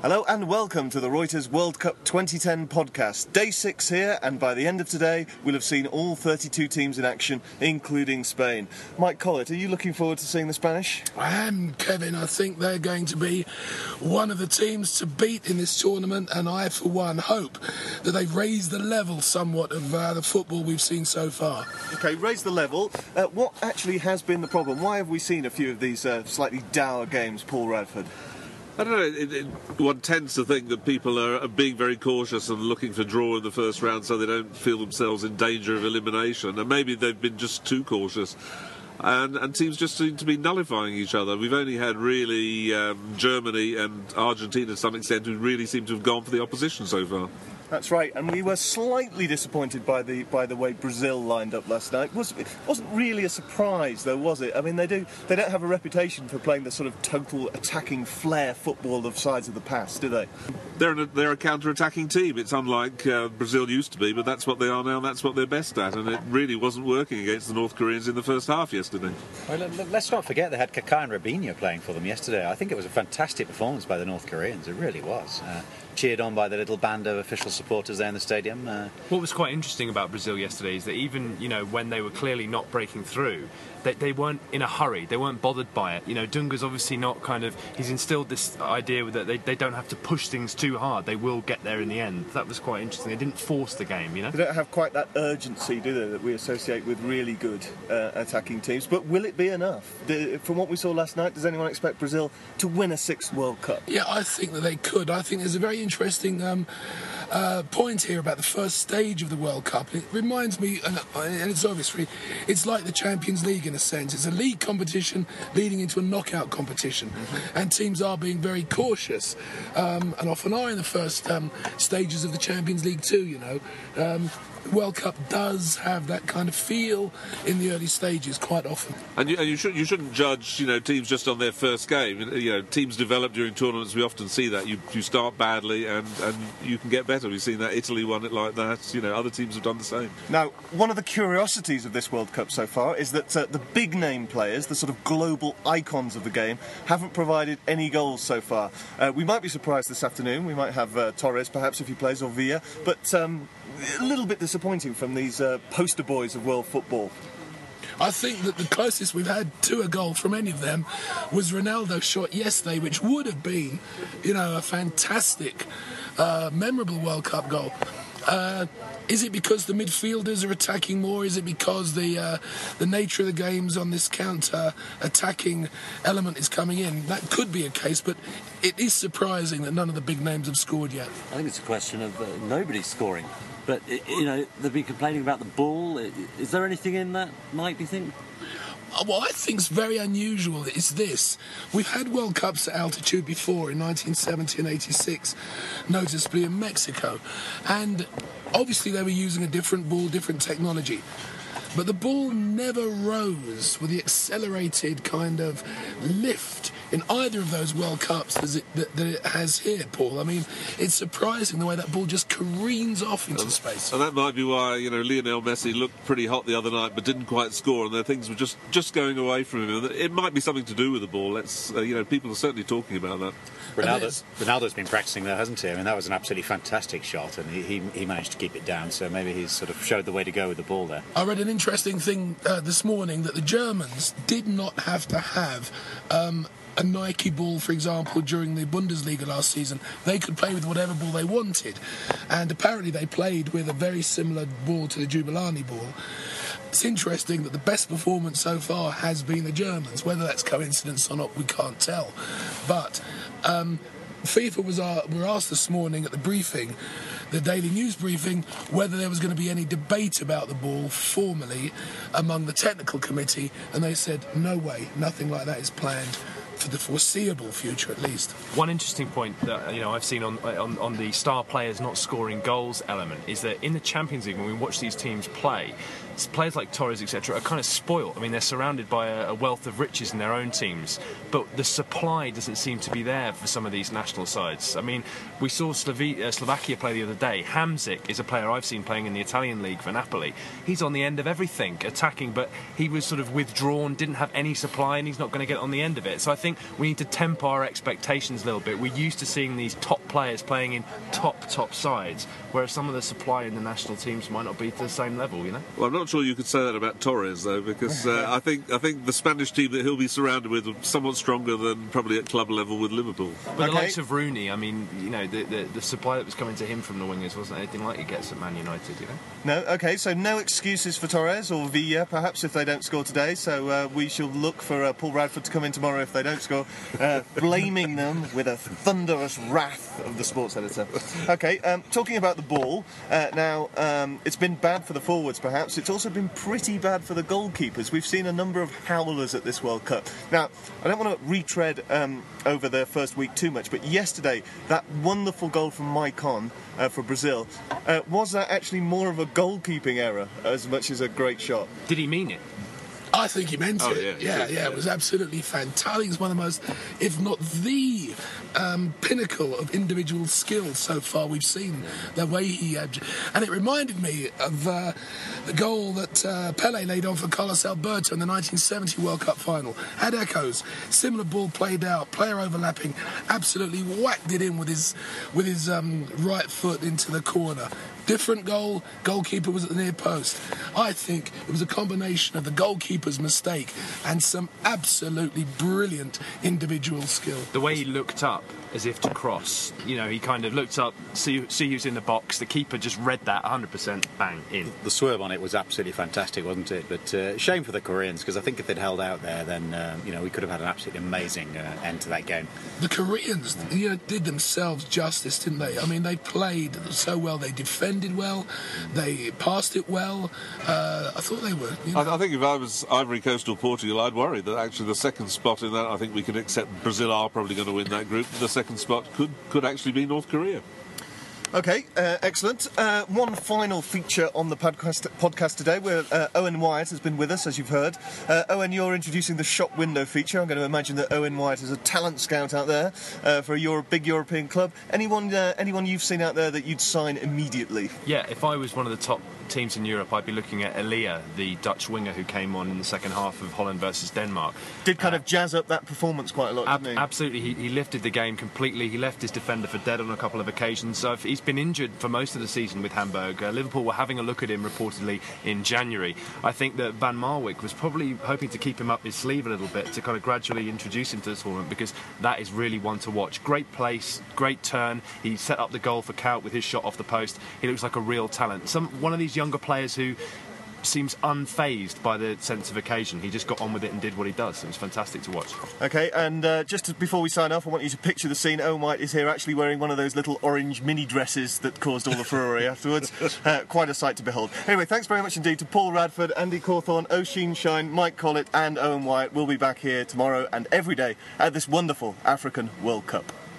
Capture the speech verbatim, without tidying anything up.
Hello and welcome to the Reuters World Cup twenty ten podcast. Day six here, and by the end of today we'll have seen all thirty-two teams in action, including Spain. Mike Collett, are you looking forward to seeing the Spanish? I am, Kevin. I think they're going to be one of the teams to beat in this tournament, and I, for one, hope that they've raised the level somewhat of uh, the football we've seen so far. OK, raise the level. Uh, what actually has been the problem? Why have we seen a few of these uh, slightly dour games, Paul Radford? I don't know, it, it, one tends to think that people are, are being very cautious and looking for draw in the first round so they don't feel themselves in danger of elimination, and maybe they've been just too cautious. And, and teams just seem to be nullifying each other. We've only had really um, Germany and Argentina to some extent who really seem to have gone for the opposition so far. That's right, and we were slightly disappointed by the by the way Brazil lined up last night. It was, it wasn't really a surprise, though, was it? I mean, they do they don't have a reputation for playing the sort of total attacking flair football of sides of the past, do they? They're a, they're a counter-attacking team. It's unlike uh, Brazil used to be, but that's what they are now, and that's what they're best at, and it really wasn't working against the North Koreans in the first half yesterday. Well, let's not forget they had Kaká and Robinho playing for them yesterday. I think it was a fantastic performance by the North Koreans. It really was. Uh, cheered on by the little band of official supporters there in the stadium. Uh, what was quite interesting about Brazil yesterday is that even, you know, when they were clearly not breaking through, they, they weren't in a hurry. They weren't bothered by it. You know, Dunga's obviously not kind of... He's instilled this idea that they, they don't have to push things too hard. They will get there in the end. That was quite interesting. They didn't force the game, you know? They don't have quite that urgency, do they, that we associate with really good uh, attacking teams. But will it be enough? Do, from what we saw last night, does anyone expect Brazil to win a sixth World Cup? Yeah, I think that they could. I think there's a very interesting um, uh, point here about the first stage of the World Cup. It reminds me, and, and it's obviously, it's like the Champions League in a sense. It's a league competition leading into a knockout competition, mm-hmm. and teams are being very cautious, um, and often are in the first um, stages of the Champions League too, you know. Um, World Cup does have that kind of feel in the early stages quite often. And you, and you, should, you shouldn't judge, you know, teams just on their first game. You know, teams develop during tournaments. We often see that. You, you start badly and, and you can get better. We've seen that. Italy won it like that. You know, other teams have done the same. Now, one of the curiosities of this World Cup so far is that uh, the big name players, the sort of global icons of the game, haven't provided any goals so far. Uh, we might be surprised this afternoon. We might have uh, Torres perhaps if he plays, or Villa, but um, a little bit disappointing from these uh, poster boys of world football. I think that the closest we've had to a goal from any of them was Ronaldo's shot yesterday, which would have been, you know, a fantastic, uh, memorable World Cup goal. Uh, is it because the midfielders are attacking more? Is it because the uh, the nature of the games on this counter-attacking element is coming in? That could be a case, but it is surprising that none of the big names have scored yet. I think it's a question of uh, nobody scoring. But, you know, they've been complaining about the ball. Is there anything in that, Mike, do you think? What I think is very unusual is this. We've had World Cups at altitude before in nineteen seventy and eighty-six, noticeably in Mexico. And obviously they were using a different ball, different technology. But the ball never rose with the accelerated kind of lift in either of those World Cups as it, that, that it has here, Paul. I mean, it's surprising the way that ball just careens off into and, space. And that might be why, you know, Lionel Messi looked pretty hot the other night but didn't quite score, and their things were just, just going away from him. It might be something to do with the ball. Let's, uh, you know, people are certainly talking about that. Ronaldo's, Ronaldo's been practicing there, hasn't he? I mean, that was an absolutely fantastic shot, and he, he, he managed to keep it down, so maybe he's sort of showed the way to go with the ball there. I read an interesting thing uh, this morning that the Germans did not have to have um, a Nike ball, for example, during the Bundesliga last season. They could play with whatever ball they wanted, and apparently they played with a very similar ball to the Jubilani ball. It's interesting that the best performance so far has been the Germans. Whether that's coincidence or not, we can't tell. But um, FIFA was uh, were asked this morning at the briefing, the daily news briefing, whether there was going to be any debate about the ball formally among the technical committee, and they said, no way, nothing like that is planned for the foreseeable future, at least. One interesting point that, you know, I've seen on, on on the star players not scoring goals element is that in the Champions League, when we watch these teams play, players like Torres, et cetera, are kind of spoilt. I mean, they're surrounded by a, a wealth of riches in their own teams, but the supply doesn't seem to be there for some of these national sides. I mean, we saw Slove- uh, Slovakia play the other day. Hamsik is a player I've seen playing in the Italian league for Napoli. He's on the end of everything, attacking, but he was sort of withdrawn, didn't have any supply, and he's not going to get on the end of it. So I think we need to temper our expectations a little bit. We're used to seeing these top players playing in top, top sides, whereas some of the supply in the national teams might not be to the same level, you know? Well, I'm not sure you could say that about Torres, though, because uh, I think I think the Spanish team that he'll be surrounded with are somewhat stronger than probably at club level with Liverpool. But Okay. the likes of Rooney, I mean, you know, the, the, the supply that was coming to him from the wingers wasn't anything like it gets at Man United, you know? No, okay, so no excuses for Torres or Villa, perhaps, if they don't score today. So uh, we shall look for uh, Paul Radford to come in tomorrow if they don't score, uh, blaming them with a thunderous wrath of the sports editor. Okay, um, talking about the ball, uh, now um, it's been bad for the forwards, perhaps. It's also been pretty bad for the goalkeepers. We've seen a number of howlers at this World Cup. Now, I don't want to retread um, over their first week too much, but yesterday, that wonderful goal from Maicon uh, for Brazil, uh, was that actually more of a goalkeeping error as much as a great shot? Did he mean it? I think he meant Oh, it. yeah, Yeah, he yeah, did, it was absolutely fantastic. It's one of the most, if not the um, pinnacle of individual skill so far we've seen. The way he had, and it reminded me of uh, the goal that uh, Pele laid on for Carlos Alberto in the nineteen seventy World Cup final. Had echoes, similar ball played out, player overlapping, absolutely whacked it in with his with his um, right foot into the corner. Different goal, goalkeeper was at the near post. I think it was a combination of the goalkeeper's mistake and some absolutely brilliant individual skill. The way he looked up as if to cross, you know, he kind of looked up, see, see who's in the box. The keeper just read that one hundred percent, bang, in. The swerve on it was absolutely fantastic, wasn't it? But uh, shame for the Koreans, because I think if they'd held out there, then uh, you know we could have had an absolutely amazing uh, end to that game. The Koreans, you know, did themselves justice, didn't they? I mean, they played so well. They defended well. They passed it well. Uh, I thought they were. You know, I, I think if I was Ivory Coast or Portugal, I'd worry that actually the second spot in that, I think we can accept Brazil are probably going to win that group. The second spot could could actually be North Korea. Okay, uh, excellent. Uh, one final feature on the podcast, podcast today, where uh, Owen Wyatt has been with us, as you've heard. Uh, Owen, you're introducing the shop window feature. I'm going to imagine that Owen Wyatt is a talent scout out there uh, for a Euro- big European club. Anyone, uh, anyone you've seen out there that you'd sign immediately? Yeah, if I was one of the top teams in Europe, I'd be looking at Elia, the Dutch winger who came on in the second half of Holland versus Denmark. Did kind uh, of jazz up that performance quite a lot, Ab- didn't he? Absolutely, he, he lifted the game completely. He left his defender for dead on a couple of occasions. So if he's been injured for most of the season with Hamburg. Uh, Liverpool were having a look at him reportedly in January. I think that Van Marwijk was probably hoping to keep him up his sleeve a little bit to kind of gradually introduce him to the tournament, because that is really one to watch. Great place, great turn. He set up the goal for Kout with his shot off the post. He looks like a real talent. Some one of these younger players who seems unfazed by the sense of occasion. He just got on with it and did what he does. It was fantastic to watch. Okay, and uh, just to, before we sign off, I want you to picture the scene. Owen Wyatt is here actually wearing one of those little orange mini dresses that caused all the furore afterwards. Uh, quite a sight to behold. Anyway, thanks very much indeed to Paul Radford, Andy Cawthorne, Oisin Shine, Mike Collett and Owen Wyatt. We'll be back here tomorrow and every day at this wonderful African World Cup.